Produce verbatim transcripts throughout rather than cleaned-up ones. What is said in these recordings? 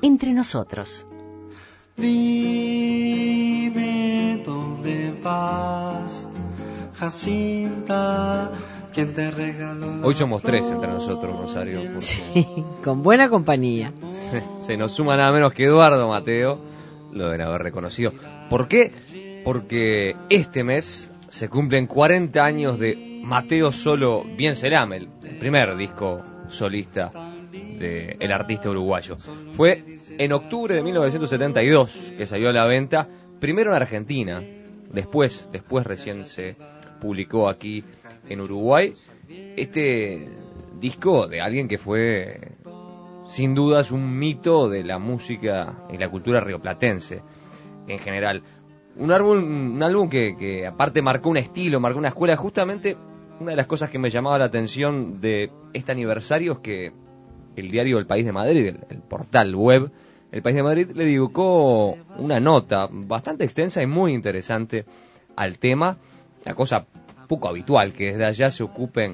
entre nosotros. Dime dónde vas, Jacinta, ¿quién te regaló? Hoy somos tres entre nosotros, Rosario. Sí, con buena compañía. Se nos suma nada menos que Eduardo Mateo, lo deben haber reconocido. ¿Por qué? Porque este mes se cumplen cuarenta años de Mateo Solo Bien Serám, el primer disco solista del artista uruguayo. Fue en octubre de mil novecientos setenta y dos que salió a la venta, primero en Argentina, después, después recién se publicó aquí en Uruguay. Este disco de alguien que fue, sin dudas, un mito de la música y la cultura rioplatense en general. Un álbum, un álbum que, que aparte marcó un estilo, marcó una escuela. Justamente una de las cosas que me llamaba la atención de este aniversario es que el diario El País de Madrid, el, el portal web El País de Madrid, le dedicó una nota bastante extensa y muy interesante al tema, la cosa poco habitual que desde allá se ocupen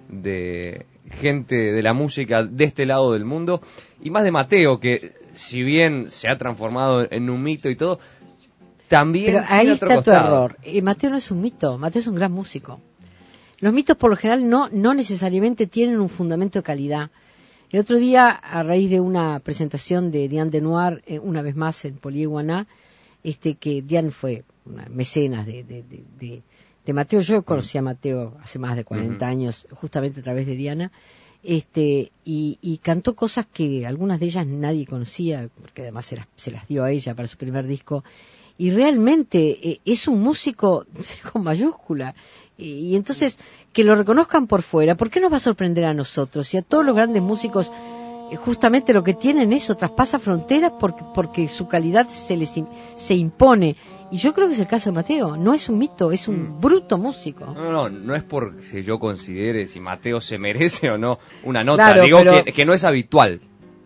de gente de la música de este lado del mundo, y más de Mateo, que si bien se ha transformado en un mito y todo, también Pero ahí otro está costado. tu error. Eh, Mateo no es un mito, Mateo es un gran músico. Los mitos por lo general no, no necesariamente tienen un fundamento de calidad. El otro día, a raíz de una presentación de Diane Denoir, eh, una vez más en Poliéguaná, este, que Diane fue una mecenas de, de, de, de, de Mateo. Yo conocí a Mateo hace más de cuarenta uh-huh. años, justamente a través de Diana, este, y, y cantó cosas que algunas de ellas nadie conocía, porque además se las, se las dio a ella para su primer disco. Y realmente eh, es un músico con mayúscula. Y, y entonces, que lo reconozcan por fuera, ¿por qué nos va a sorprender a nosotros? Y a todos los grandes músicos, eh, justamente lo que tienen eso, traspasa fronteras porque, porque su calidad se les se impone. Y yo creo que es el caso de Mateo. No es un mito, es un mm. bruto músico. No, no, no es porque yo considere si Mateo se merece o no una nota. Claro, Digo pero... que, que no es habitual.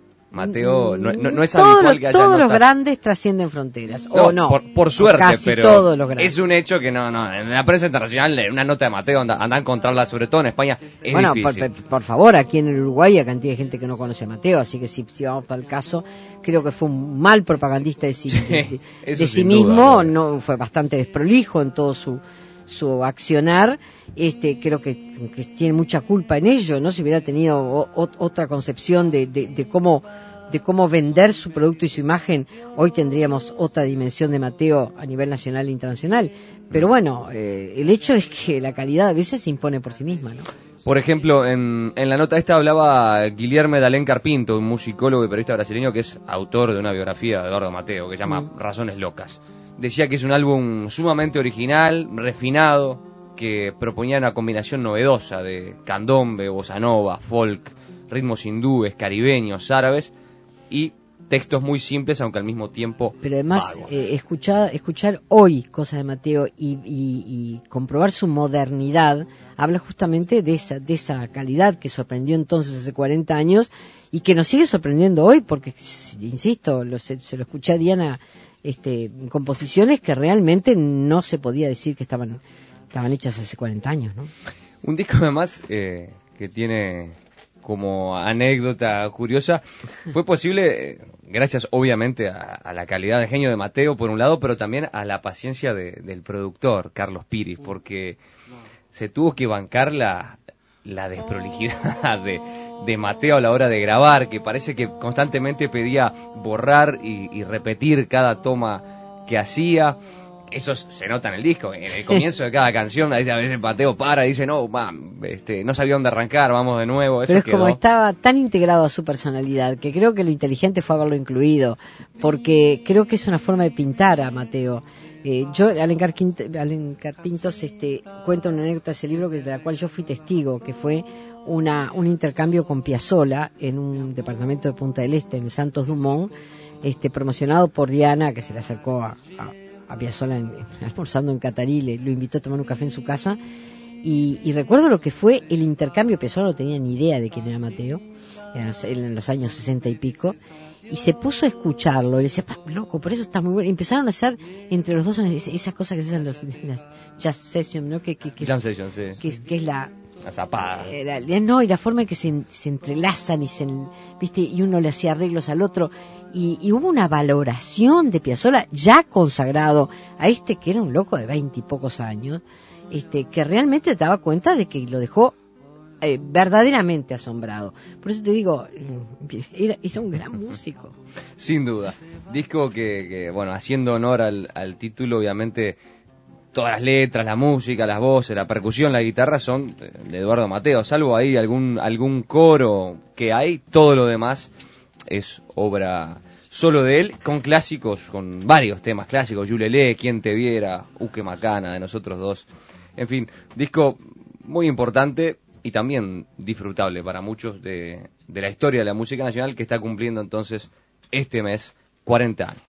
Mateo, no, no, no es todos habitual los, que haya todos notas. los grandes trascienden fronteras, no, o no, por, por suerte, casi pero todos los grandes. Es un hecho que no, no, en la prensa internacional una nota de Mateo anda, anda a encontrarla, sobre todo en España, es bueno, difícil. Por, por favor, aquí en el Uruguay hay cantidad de gente que no conoce a Mateo, así que si, si vamos para el caso, creo que fue un mal propagandista de sí, de, de, de sí mismo, duda, no. no fue bastante desprolijo en todo su su accionar. Este, creo que, que tiene mucha culpa en ello, ¿no? Si hubiera tenido o, o, otra concepción de, de, de cómo de cómo vender su producto y su imagen, hoy tendríamos otra dimensión de Mateo a nivel nacional e internacional. Pero bueno, eh, el hecho es que la calidad a veces se impone por sí misma, ¿no? Por ejemplo, en, en la nota esta hablaba Guilherme D'Alén Carpinto, un musicólogo y periodista brasileño que es autor de una biografía de Eduardo Mateo que se llama mm. Razones Locas. Decía que es un álbum sumamente original, refinado, que proponía una combinación novedosa de candombe, bossa nova, folk, ritmos hindúes, caribeños, árabes y textos muy simples, aunque al mismo tiempo pero además eh, escuchar escuchar hoy cosas de Mateo y, y, y comprobar su modernidad habla justamente de esa de esa calidad que sorprendió entonces hace cuarenta años y que nos sigue sorprendiendo hoy, porque insisto, lo, se, se lo escuché a Diana, este, composiciones que realmente no se podía decir que estaban estaban hechas hace cuarenta años, ¿no? Un disco además eh, que tiene como anécdota curiosa, fue posible eh, gracias obviamente a, a la calidad de genio de Mateo por un lado, pero también a la paciencia de, del productor Carlos Piris, porque se tuvo que bancar la, la desprolijidad de, de Mateo a la hora de grabar, que parece que constantemente pedía borrar y, y repetir cada toma que hacía. Eso se nota en el disco, en el comienzo de cada canción, a veces Mateo para y dice, no, man, este, no sabía dónde arrancar, vamos de nuevo. Eso Pero es quedó. Como estaba tan integrado a su personalidad, que creo que lo inteligente fue haberlo incluido, porque creo que es una forma de pintar a Mateo. Eh, yo, Alen Carpintos, este, cuenta una anécdota de ese libro que, de la cual yo fui testigo, que fue una, un intercambio con Piazzolla en un departamento de Punta del Este, en el Santos Dumont, este, promocionado por Diana, que se le acercó a... a a Piazzolla en, en, almorzando en Catarí, le, lo invitó a tomar un café en su casa y, y recuerdo lo que fue el intercambio. Piazzolla no tenía ni idea de quién era Mateo, en los, en los años sesenta y pico, y se puso a escucharlo y le decía, loco, por eso está muy bueno. Y empezaron a hacer entre los dos esas cosas que se hacen los, las jazz sessions, ¿no? Que, que, que, jam es, session, sí. que, es, que es la La zapada. Eh, la- no, y la forma en que se, se entrelazan y se, viste, y uno le hacía arreglos al otro. Y, y hubo una valoración de Piazzolla ya consagrado a este que era un loco de veinte y pocos años, este, que realmente daba cuenta de que lo dejó eh, verdaderamente asombrado. Por eso te digo, era, era un gran músico. Sin duda. Disco que, que bueno, haciendo honor al, al título, obviamente, todas las letras, la música, las voces, la percusión, la guitarra son de Eduardo Mateo, salvo ahí algún, algún coro que hay, todo lo demás es obra solo de él, con clásicos, con varios temas clásicos, Yulelé, Quien te viera, Uque Macana, de nosotros dos. En fin, disco muy importante y también disfrutable para muchos de, de la historia de la música nacional, que está cumpliendo entonces este mes cuarenta años.